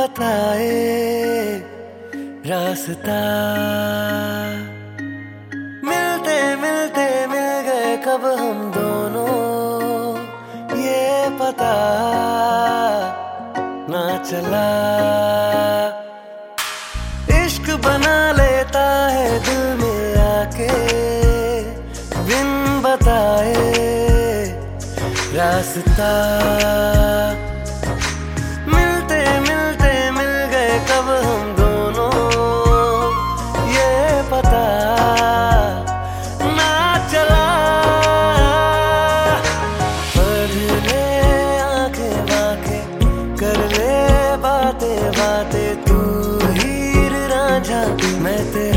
बताए रास्ता, मिलते मिलते मिल गए कब हम दोनों, ये पता ना चला। इश्क बना लेता है दिल में आके, बिन बताए रास्ता, मिलते मिलते मिल गए कब हम दोनों, ये पता ना चला। पढ़ ले आंखें बांखें, कर ले बातें बातें, तू हीर रांझा मैं तेरा